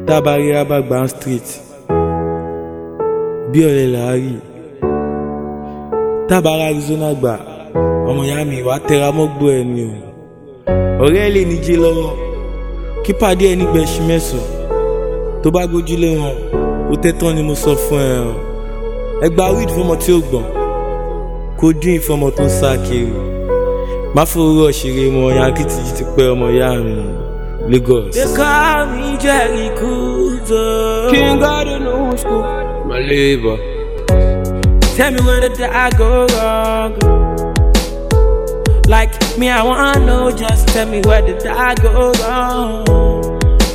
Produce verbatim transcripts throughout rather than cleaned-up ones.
Tabari Abagban Street. Biole Larry. Tabara Arizona gba. Ọmọ ìyá mi wá tẹra mọ́gbó ẹni o. Ọ̀rẹ́ lè ní jí lọ́wọ́. Kí pàdé ẹni gbẹ̀ṣin mẹ́sàn. Tó bá gbójúlé wọn, ó tẹ́tán ni mo sọ fún ẹ o. Ẹ gba weed fọmọ tí ó gbọ̀n. Codeine fọmọ tó ń sá kiri. Má fowórọ̀ ṣeré mọ́ Yankee ti jí ti pẹ́ ọmọ ìyá mi. Lagos. They call me Jerry Kudo, King of the new school. My labor. Tell me where did I go wrong? Like me, I wanna know. Just tell me where did I go wrong?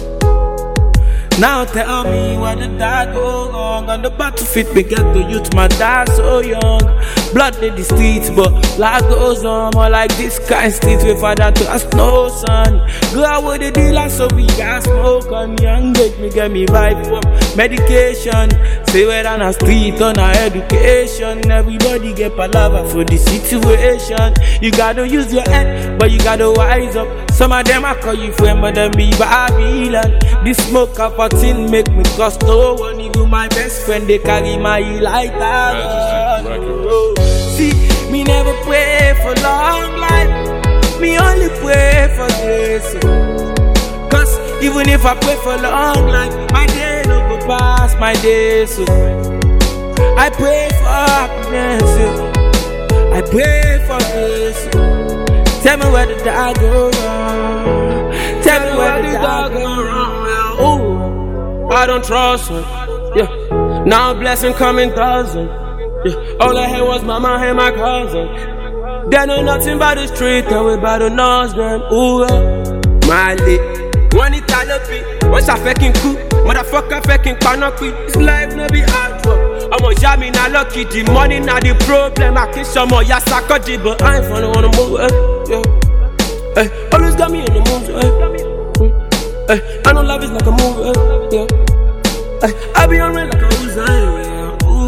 Now tell me where did I go wrong? On the battlefield, we get to youth, my dad so young. Blood in the streets, but life goes on. More like this kind of streets, we father to us no son. Go out with the dealer, so we got smoke on young age. Me get me vibe from medication. Say we're on a street, on our education. Everybody get palava for the situation. You gotta use your head, but you gotta wise up. Some of them I call you friend, but them be Babylon. This smoke up a thing make me cost no one. Even my best friend, they carry my like that. See, me never pray for long life. Me only pray for grace. Cause even if I pray for long life, my day no go pass my days. So I pray for happiness. I pray for grace. Tell me where did I go wrong? Tell me where did I go wrong? Oh, I don't trust her. Yeah, now blessing coming thousand. Yeah, all I had was mama and my cousin. They know nothing about the street, and we about to know them. Ooh, uh, my lit. One Italian, what's a fucking coup? Motherfucker fucking canopy. This life no be hard work. I'm a jammy, not lucky. The money not the problem. I kiss some more, yes, I got it, but I ain't funny on the move. Eh, yeah. Hey, always got me in the mood. Hey, hey, I know love is like a movie. Eh, yeah. Hey, I be on red like a loser. Yeah. Ooh.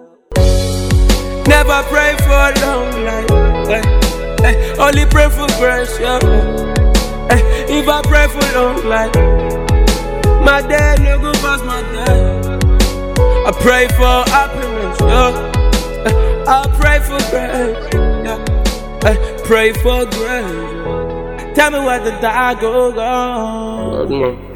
Never pray for long life. Hey, hey, only pray for grace. Yeah. Hey, if I pray for long life, my day no go past my day. I pray for happiness, yeah. I pray for grace, yeah. I pray for grace. Tell me where did I go wrong?